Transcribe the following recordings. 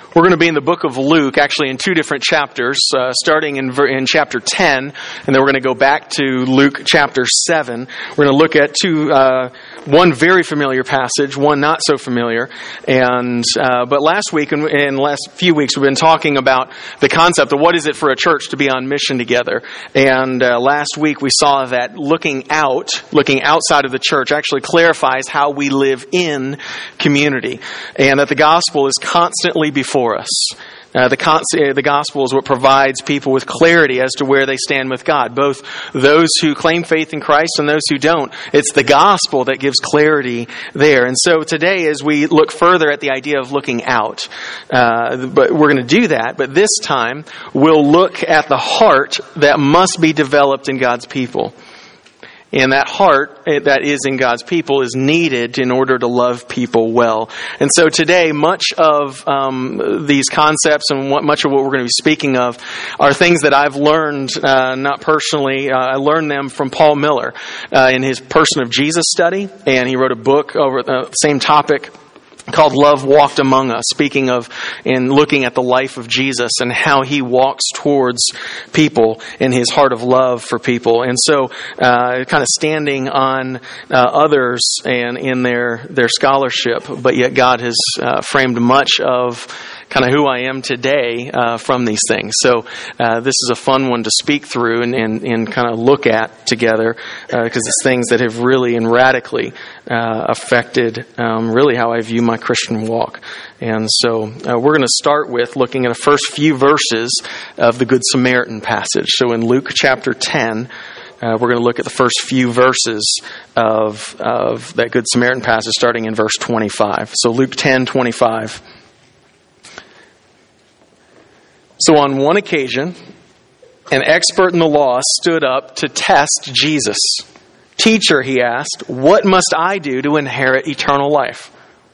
We're going to be in the book of Luke, actually in two different chapters, starting in chapter 10, and then we're going to go back to Luke chapter 7. We're going to look at one very familiar passage, one not so familiar. But last week and last few weeks, we've been talking about the concept of what is it for a church to be on mission together. And last week we saw that looking outside of the church actually clarifies how we live in community, and that the gospel is constantly before us. The gospel is what provides people with clarity as to where they stand with God, both those who claim faith in Christ and those who don't. It's the gospel that gives clarity there. And so today, as we look further at the idea of looking out, but we're going to do that, but this time we'll look at the heart that must be developed in God's people. And that heart that is in God's people is needed in order to love people well. And so today, much of these concepts and much of what we're going to be speaking of are things that I've learned, not personally. I learned them from Paul Miller in his Person of Jesus study. And he wrote a book over the same topic called Love Walked Among Us, speaking of and looking at the life of Jesus and how he walks towards people in his heart of love for people. And so kind of standing on others and in their scholarship, but yet God has framed much of kind of who I am today from these things. So this is a fun one to speak through and kind of look at together because it's things that have really and radically affected really how I view my Christian walk. And so we're going to start with looking at the first few verses of the Good Samaritan passage. So in Luke chapter 10, we're going to look at the first few verses of that Good Samaritan passage starting in verse 25. So Luke 10:25. So on one occasion, an expert in the law stood up to test Jesus. "Teacher," he asked, "what must I do to inherit eternal life?"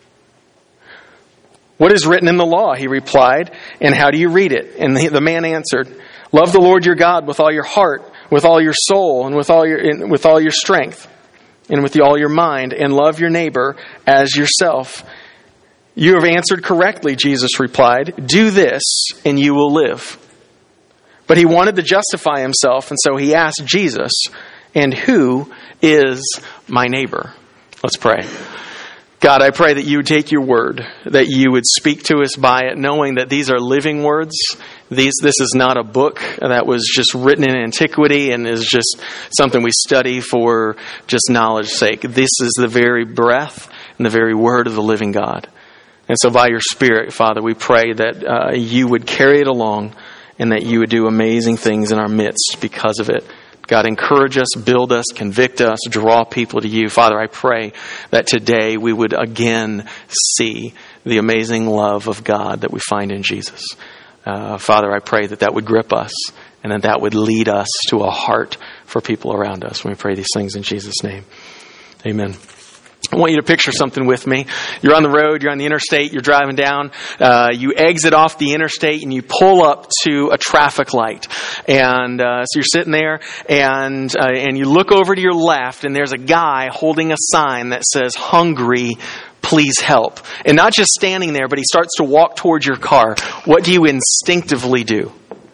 "What is written in the law?" he replied, "and how do you read it?" And the man answered, "Love the Lord your God with all your heart, with all your soul, and with all your strength, and with all your mind, and love your neighbor as yourself." "You have answered correctly," Jesus replied. "Do this, and you will live." But he wanted to justify himself, and so he asked Jesus, "And who is my neighbor?" Let's pray. God, I pray that you would take your word, that you would speak to us by it, knowing that these are living words. This is not a book that was just written in antiquity and is just something we study for just knowledge's sake. This is the very breath and the very word of the living God. And so by your Spirit, Father, we pray that you would carry it along and that you would do amazing things in our midst because of it. God, encourage us, build us, convict us, draw people to you. Father, I pray that today we would again see the amazing love of God that we find in Jesus. Father, I pray that would grip us and that would lead us to a heart for people around us. We pray these things in Jesus' name. Amen. I want you to picture something with me. You're on the road, you're on the interstate, you're driving down, you exit off the interstate and you pull up to a traffic light. And so you're sitting there and you look over to your left and there's a guy holding a sign that says, "Hungry, please help." And not just standing there, but he starts to walk towards your car. What do you instinctively do?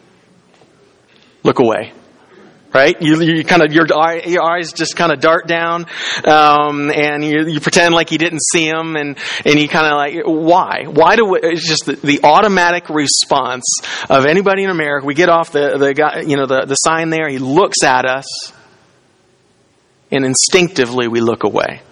Look away. Right? You kind of, your eyes just kind of dart down, and you pretend like you didn't see him, and you kind of like, why? It's just the automatic response of anybody in America. We get off the guy, the sign there, he looks at us, and instinctively we look away.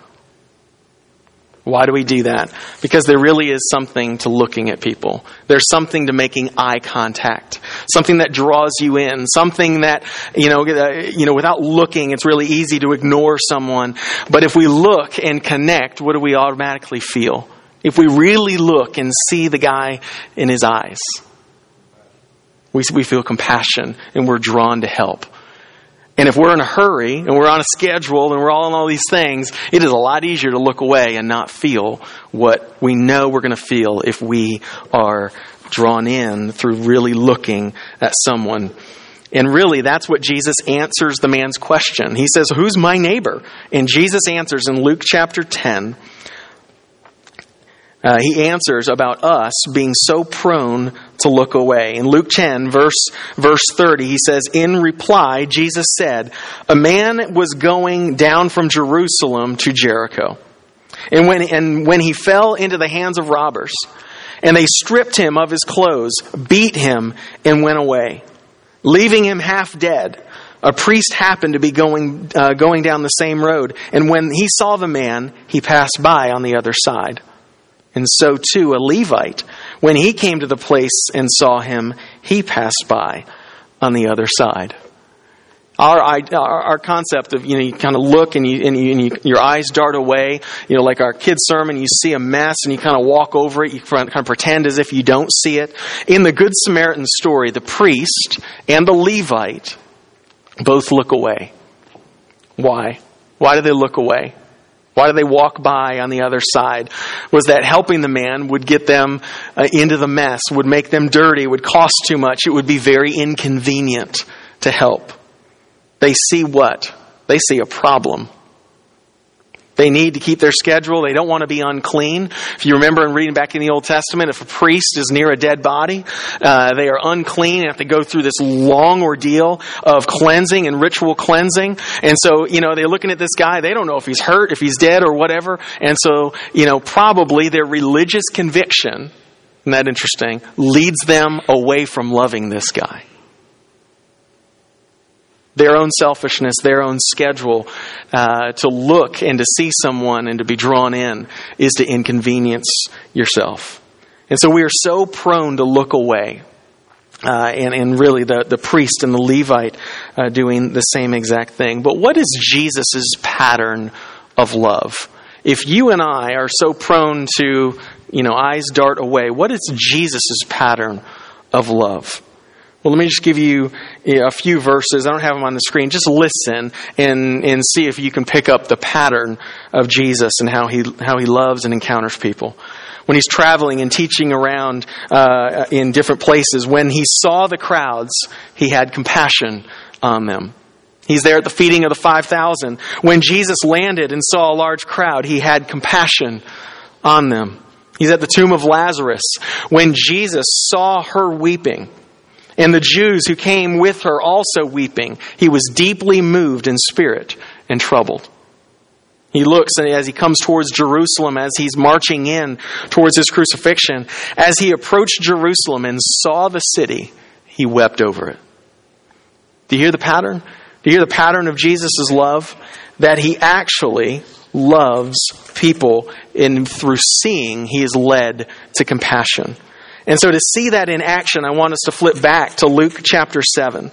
Why do we do that? Because there really is something to looking at people. There's something to making eye contact. Something that draws you in. Something that, without looking, it's really easy to ignore someone. But if we look and connect, what do we automatically feel? If we really look and see the guy in his eyes, we feel compassion and we're drawn to help. And if we're in a hurry and we're on a schedule and we're all these things, it is a lot easier to look away and not feel what we know we're going to feel if we are drawn in through really looking at someone. And really, that's what Jesus answers the man's question. He says, "Who's my neighbor?" And Jesus answers in Luke chapter 10, He answers about us being so prone to look away. In Luke 10, verse 30, he says, in reply, Jesus said, a man was going down from Jerusalem to Jericho. And when he fell into the hands of robbers, and they stripped him of his clothes, beat him, and went away, leaving him half dead. A priest happened to be going down the same road, and when he saw the man, he passed by on the other side. And so too a Levite, when he came to the place and saw him, he passed by on the other side. Our concept of, you kind of look and your eyes dart away, like our kids' sermon, you see a mess and you kind of walk over it, you kind of pretend as if you don't see it. In the Good Samaritan story, the priest and the Levite both look away. Why? Why do they look away? Why do they walk by on the other side? Was that helping the man would get them into the mess, would make them dirty, would cost too much. It would be very inconvenient to help. They see what? They see a problem. They need to keep their schedule. They don't want to be unclean. If you remember in reading back in the Old Testament, if a priest is near a dead body, they are unclean and have to go through this long ordeal of cleansing and ritual cleansing. And so, they're looking at this guy. They don't know if he's hurt, if he's dead or whatever. And so, probably their religious conviction, isn't that interesting, leads them away from loving this guy. Their own selfishness, their own schedule, to look and to see someone and to be drawn in is to inconvenience yourself. And so we are so prone to look away. And really the priest and the Levite doing the same exact thing. But what is Jesus' pattern of love? If you and I are so prone to, eyes dart away, what is Jesus' pattern of love? Well, let me just give you a few verses. I don't have them on the screen. Just listen and see if you can pick up the pattern of Jesus and how he loves and encounters people. When he's traveling and teaching around in different places, when he saw the crowds, he had compassion on them. He's there at the feeding of the 5,000. When Jesus landed and saw a large crowd, he had compassion on them. He's at the tomb of Lazarus. When Jesus saw her weeping, and the Jews who came with her also weeping, he was deeply moved in spirit and troubled. He looks, and as he comes towards Jerusalem, as he's marching in towards his crucifixion, as he approached Jerusalem and saw the city, he wept over it. Do you hear the pattern? Do you hear the pattern of Jesus' love? That he actually loves people, and through seeing, he is led to compassion. And so to see that in action, I want us to flip back to Luke chapter 7.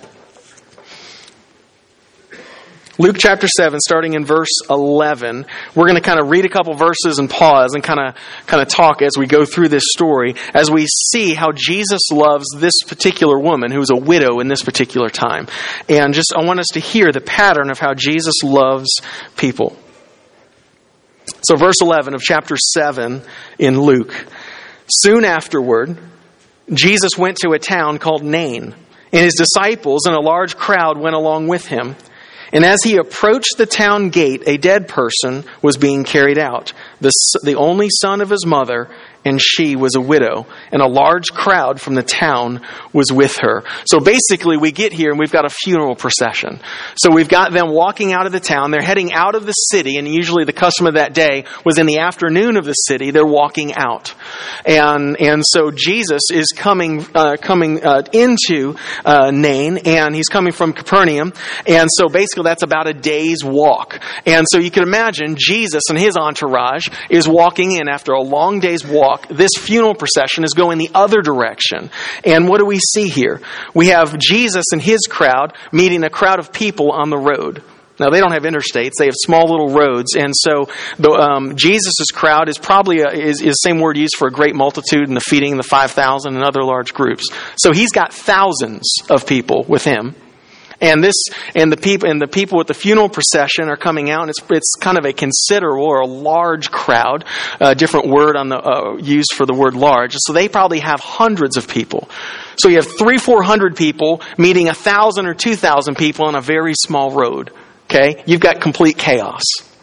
Luke chapter 7, starting in verse 11. We're going to kind of read a couple verses and pause and kind of talk as we go through this story, as we see how Jesus loves this particular woman who is a widow in this particular time. And I want us to hear the pattern of how Jesus loves people. So verse 11 of chapter 7 in Luke. Soon afterward, Jesus went to a town called Nain, and his disciples and a large crowd went along with him. And as he approached the town gate, a dead person was being carried out, the only son of his mother, and she was a widow, and a large crowd from the town was with her. So basically we get here and we've got a funeral procession. So we've got them walking out of the town. They're heading out of the city, and usually the custom of that day was in the afternoon of the city. They're walking out. And so Jesus is coming into Nain, and he's coming from Capernaum. And so basically that's about a day's walk. And so you can imagine Jesus and his entourage is walking in after a long day's walk. This funeral procession is going the other direction. And what do we see here? We have Jesus and his crowd meeting a crowd of people on the road. Now, they don't have interstates. They have small little roads. And so Jesus' crowd is probably is the same word used for a great multitude and the feeding the 5,000 and other large groups. So he's got thousands of people with him. And the people with the funeral procession are coming out, and it's kind of a considerable or a large crowd, different word on the used for the word large. So they probably have hundreds of people. So you have 300-400 people meeting 1,000 or 2,000 people on a very small road. Okay, you've got complete chaos.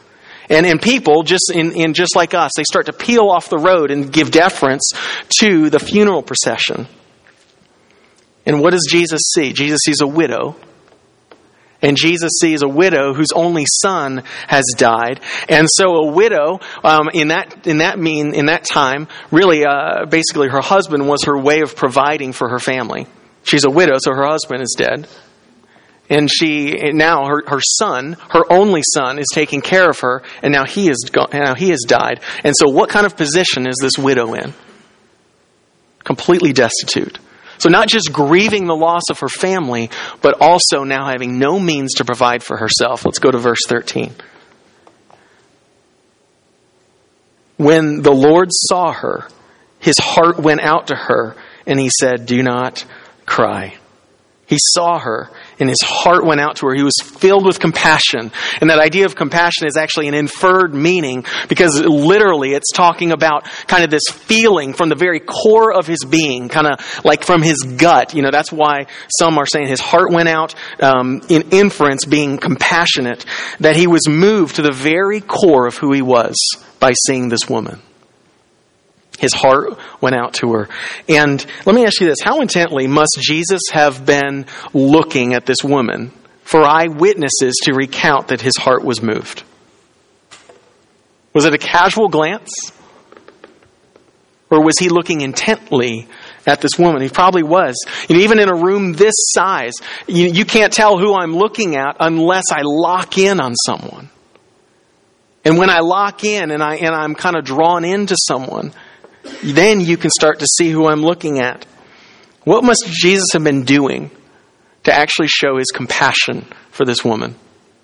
And people, just like us, they start to peel off the road and give deference to the funeral procession. And what does Jesus see? Jesus sees a widow. And Jesus sees a widow whose only son has died. And so a widow, in that time, really, basically her husband was her way of providing for her family. She's a widow, so her husband is dead. And her son, her only son, is taking care of her, and now he has died. And so what kind of position is this widow in? Completely destitute. So not just grieving the loss of her family, but also now having no means to provide for herself. Let's go to verse 13. When the Lord saw her, his heart went out to her, and he said, "Do not cry." He saw her, and his heart went out to her. He was filled with compassion. And that idea of compassion is actually an inferred meaning, because literally it's talking about kind of this feeling from the very core of his being, kind of like from his gut. That's why some are saying his heart went out, in inference being compassionate, that he was moved to the very core of who he was by seeing this woman. His heart went out to her. And let me ask you this. How intently must Jesus have been looking at this woman for eyewitnesses to recount that his heart was moved? Was it a casual glance? Or was he looking intently at this woman? He probably was. Even in a room this size, you can't tell who I'm looking at unless I lock in on someone. And when I lock in and I'm kind of drawn into someone, then you can start to see who I'm looking at. What must Jesus have been doing to actually show his compassion for this woman?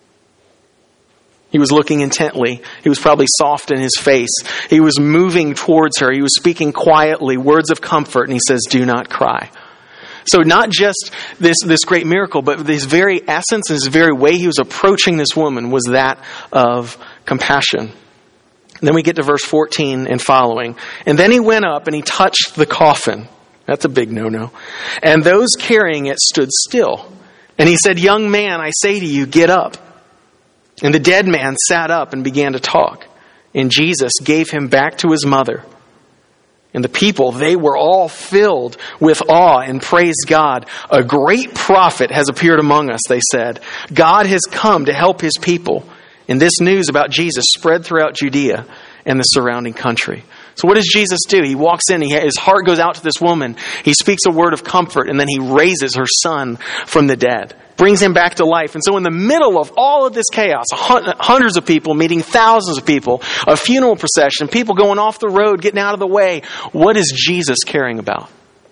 He was looking intently. He was probably soft in his face. He was moving towards her. He was speaking quietly, words of comfort, and he says, "Do not cry." So not just this great miracle, but his very essence and his very way he was approaching this woman was that of compassion. Then we get to verse 14 and following. "And then he went up and he touched the coffin." That's a big no-no. "And those carrying it stood still. And he said, 'Young man, I say to you, get up.' And the dead man sat up and began to talk. And Jesus gave him back to his mother. And the people, they were all filled with awe and praised God. 'A great prophet has appeared among us,' they said. 'God has come to help his people.' And this news about Jesus spread throughout Judea and the surrounding country." So what does Jesus do? He walks in, his heart goes out to this woman. He speaks a word of comfort, and then he raises her son from the dead, brings him back to life. And so in the middle of all of this chaos, hundreds of people meeting thousands of people, a funeral procession, people going off the road, getting out of the way, what is Jesus caring about?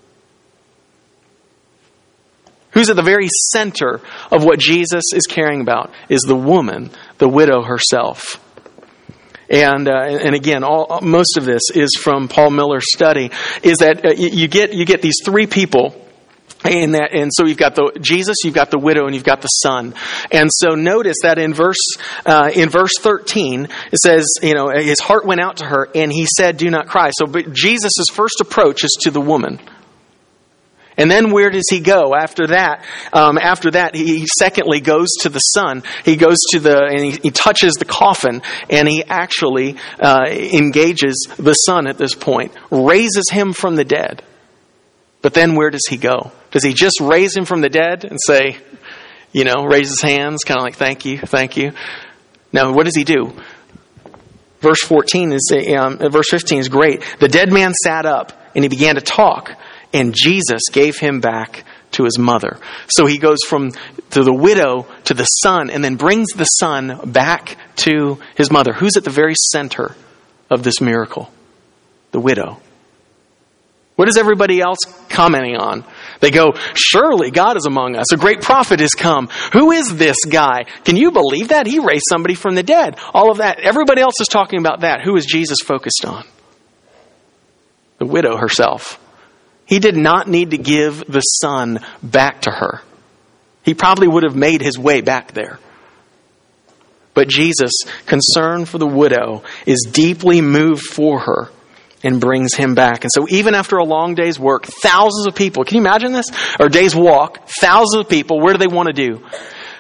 Who's at the very center of what Jesus is caring about is the woman, the widow herself. And again, most of this is from Paul Miller's study. Is that you get these three people in that, and so you've got Jesus, you've got the widow, and you've got the son. And so notice that in verse 13 it says, his heart went out to her, and he said, "Do not cry." So, but Jesus' first approach is to the woman. And then where does he go after that? He secondly goes to the son. He goes and he touches the coffin, and he actually engages the son at this point, raises him from the dead. But then where does he go? Does he just raise him from the dead and say, raise his hands, kind of like, thank you? No, what does he do? Verse 15 is great. "The dead man sat up, and he began to talk. And Jesus gave him back to his mother." So he goes to the widow to the son, and then brings the son back to his mother. Who's at the very center of this miracle? The widow. What is everybody else commenting on? They go, "Surely God is among us. A great prophet has come. Who is this guy? Can you believe that? He raised somebody from the dead." All of that. Everybody else is talking about that. Who is Jesus focused on? The widow herself. He did not need to give the son back to her. He probably would have made his way back there. But Jesus, concerned for the widow, is deeply moved for her and brings him back. And so even after a long day's work, thousands of people, can you imagine this? Or a day's walk, thousands of people, where do they want to do?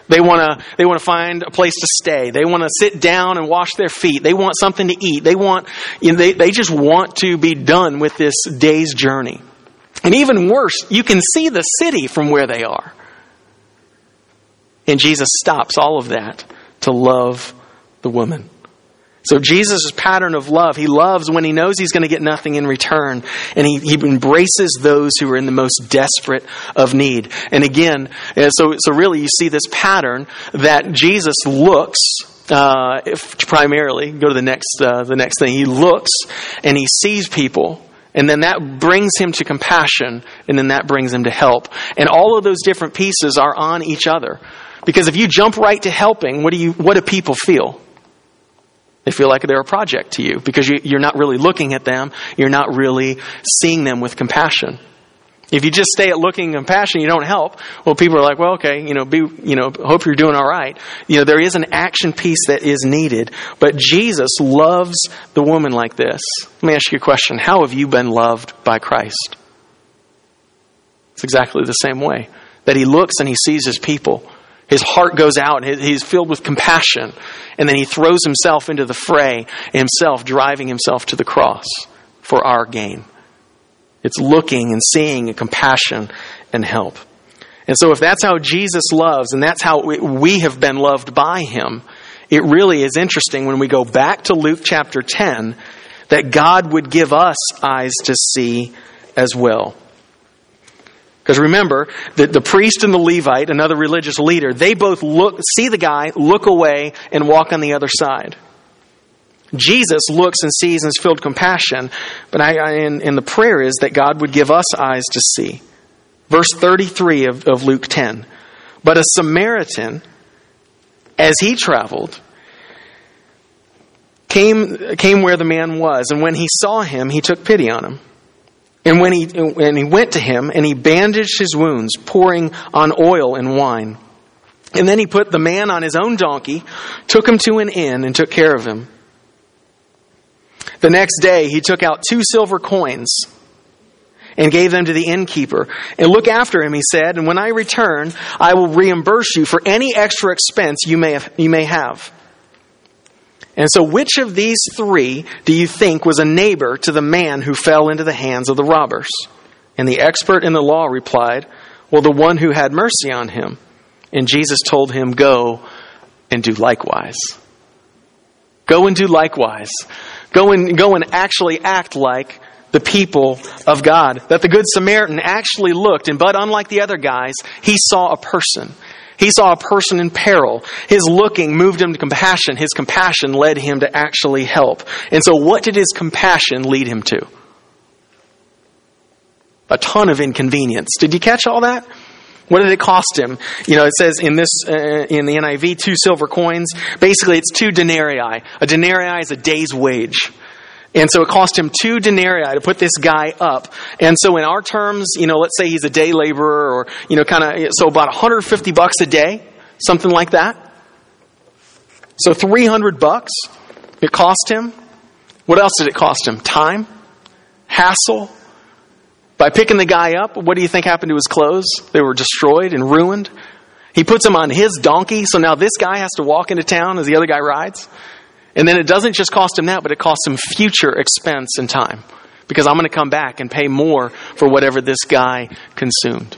They want to find a place to stay. They want to sit down and wash their feet. They want something to eat. They just want to be done with this day's journey. And even worse, you can see the city from where they are. And Jesus stops all of that to love the woman. So Jesus' pattern of love, he loves when he knows he's going to get nothing in return. And he embraces those who are in the most desperate of need. And again, so really you see this pattern that Jesus looks, primarily, go to the next thing. He looks and he sees people. And then that brings him to compassion. And then that brings him to help. And all of those different pieces are on each other. Because if you jump right to helping, what do people feel? They feel like they're a project to you because you're not really looking at them. You're not really seeing them with compassion. If you just stay at looking at compassion, you don't help. Well, people are like, well, okay, hope you're doing all right. There is an action piece that is needed. But Jesus loves the woman like this. Let me ask you a question. How have you been loved by Christ? It's exactly the same way. That he looks and he sees his people. His heart goes out. He's filled with compassion. And then he throws himself into the fray, himself driving himself to the cross for our gain. It's looking and seeing and compassion and help. And so if that's how Jesus loves, and that's how we have been loved by him, it really is interesting when we go back to Luke chapter 10 that God would give us eyes to see as well. Because remember, the priest and the Levite, another religious leader, they both see the guy, look away, and walk on the other side. Jesus looks and sees and is filled with compassion, but and the prayer is that God would give us eyes to see. Verse 33 of Luke 10. But a Samaritan, as he traveled, came where the man was, and when he saw him, he took pity on him. And when he went to him, and he bandaged his wounds, pouring on oil and wine. And then he put the man on his own donkey, took him to an inn, and took care of him. The next day he took out 2 silver coins and gave them to the innkeeper. And look after him, he said, and when I return, I will reimburse you for any extra expense you may have. And so which of these 3 do you think was a neighbor to the man who fell into the hands of the robbers? And the expert in the law replied, well, the one who had mercy on him. And Jesus told him, go and do likewise. Go and do likewise. Go and actually act like the people of God. That the Good Samaritan actually looked, but unlike the other guys, he saw a person. He saw a person in peril. His looking moved him to compassion. His compassion led him to actually help. And so what did his compassion lead him to? A ton of inconvenience. Did you catch all that? What did it cost him? It says in the NIV, 2 silver coins. Basically, it's 2 denarii. A denarii is a day's wage. And so it cost him 2 denarii to put this guy up. And so in our terms, let's say he's a day laborer or, so about $150 a day, something like that. So $300 it cost him. What else did it cost him? Time, hassle. By picking the guy up, what do you think happened to his clothes? They were destroyed and ruined. He puts him on his donkey, so now this guy has to walk into town as the other guy rides. And then it doesn't just cost him that, but it costs him future expense and time. Because I'm going to come back and pay more for whatever this guy consumed.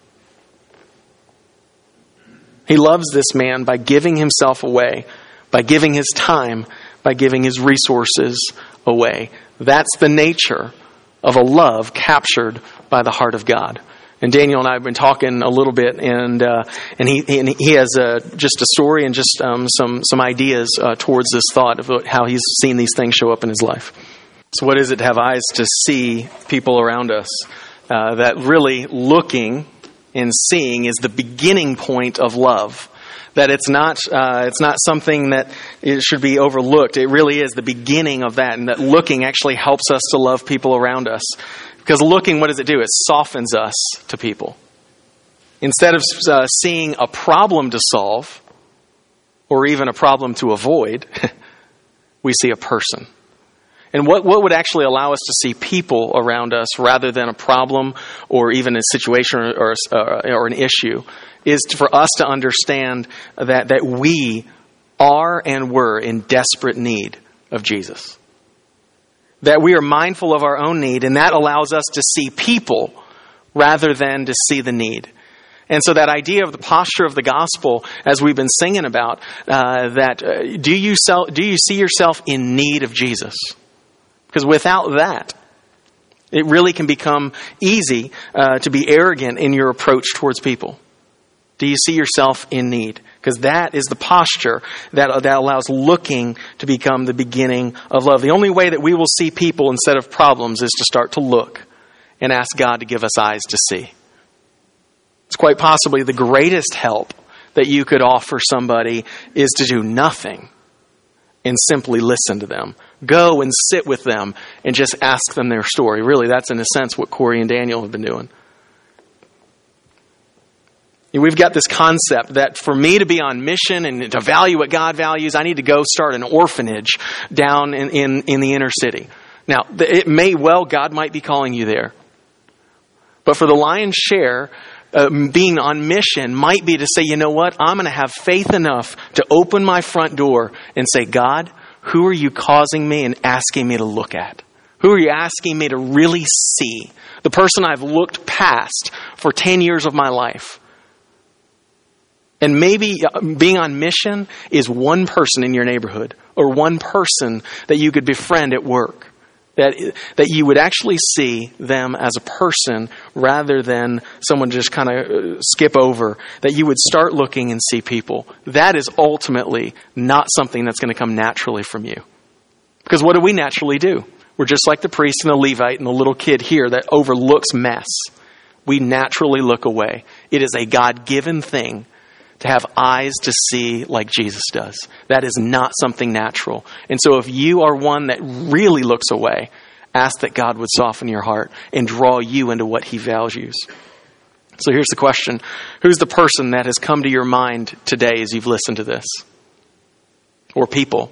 He loves this man by giving himself away, by giving his time, by giving his resources away. That's the nature of a love captured by the heart of God. And Daniel and I have been talking a little bit, and he has just a story and just some ideas towards this thought of how he's seen these things show up in his life. So what is it to have eyes to see people around us? That really looking and seeing is the beginning point of love. That it's not something that it should be overlooked. It really is the beginning of that, and that looking actually helps us to love people around us. Because looking, what does it do? It softens us to people. Instead of seeing a problem to solve, or even a problem to avoid, we see a person. And what would actually allow us to see people around us rather than a problem or even a situation or an issue is for us to understand that we are and were in desperate need of Jesus. That we are mindful of our own need, and that allows us to see people rather than to see the need. And so that idea of the posture of the gospel, as we've been singing about, do you see yourself in need of Jesus? Because without that, it really can become easy to be arrogant in your approach towards people. Do you see yourself in need? Because that is the posture that allows looking to become the beginning of love. The only way that we will see people instead of problems is to start to look and ask God to give us eyes to see. It's quite possibly the greatest help that you could offer somebody is to do nothing and simply listen to them. Go and sit with them and just ask them their story. Really, that's in a sense what Corey and Daniel have been doing. We've got this concept that for me to be on mission and to value what God values, I need to go start an orphanage down in the inner city. Now, it may well, God might be calling you there. But for the lion's share, being on mission might be to say, you know what? I'm going to have faith enough to open my front door and say, God, who are you causing me and asking me to look at? Who are you asking me to really see? The person I've looked past for 10 years of my life. And maybe being on mission is one person in your neighborhood or one person that you could befriend at work. That you would actually see them as a person rather than someone just kind of skip over. That you would start looking and see people. That is ultimately not something that's going to come naturally from you. Because what do we naturally do? We're just like the priest and the Levite and the little kid here that overlooks mess. We naturally look away. It is a God-given thing to have eyes to see like Jesus does. That is not something natural. And so if you are one that really looks away, ask that God would soften your heart and draw you into what he values. So here's the question. Who's the person that has come to your mind today as you've listened to this? Or people?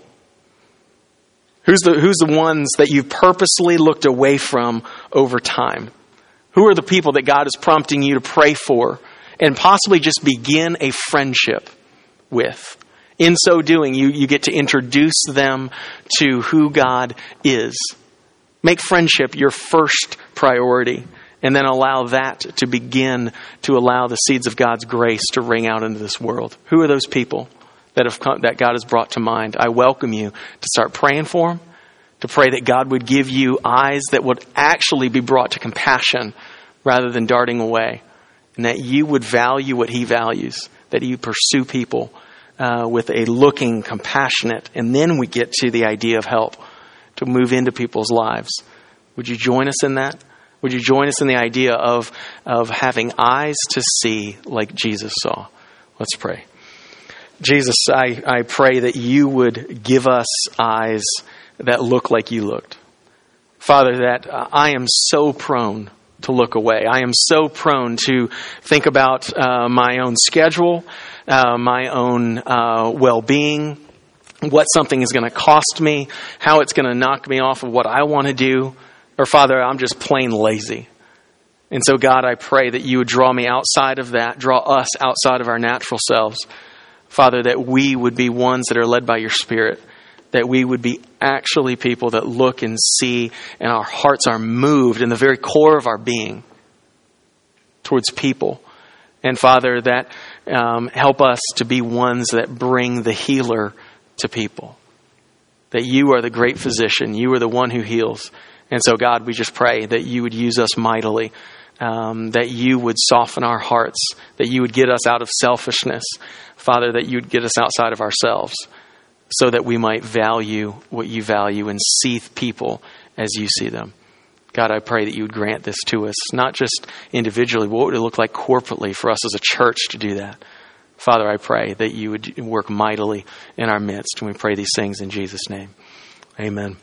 Who's the ones that you've purposely looked away from over time? Who are the people that God is prompting you to pray for and possibly just begin a friendship with? In so doing, you get to introduce them to who God is. Make friendship your first priority, and then allow that to begin to allow the seeds of God's grace to ring out into this world. Who are those people that God has brought to mind? I welcome you to start praying for them, to pray that God would give you eyes that would actually be brought to compassion rather than darting away. And that you would value what he values, that you pursue people with a looking, compassionate, and then we get to the idea of help to move into people's lives. Would you join us in that? Would you join us in the idea of having eyes to see like Jesus saw? Let's pray. Jesus, I pray that you would give us eyes that look like you looked. Father, that I am so prone to look away. I am so prone to think about my own schedule, my own well-being, what something is going to cost me, how it's going to knock me off of what I want to do. Or Father, I'm just plain lazy. And so God, I pray that you would draw me outside of that, draw us outside of our natural selves. Father, that we would be ones that are led by your Spirit. That we would be actually people that look and see and our hearts are moved in the very core of our being towards people. And Father, that help us to be ones that bring the healer to people. That you are the great physician. You are the one who heals. And so God, we just pray that you would use us mightily. That you would soften our hearts. That you would get us out of selfishness. Father, that you would get us outside of ourselves. So that we might value what you value and see people as you see them. God, I pray that you would grant this to us, not just individually, but what would it look like corporately for us as a church to do that? Father, I pray that you would work mightily in our midst. And we pray these things in Jesus' name. Amen.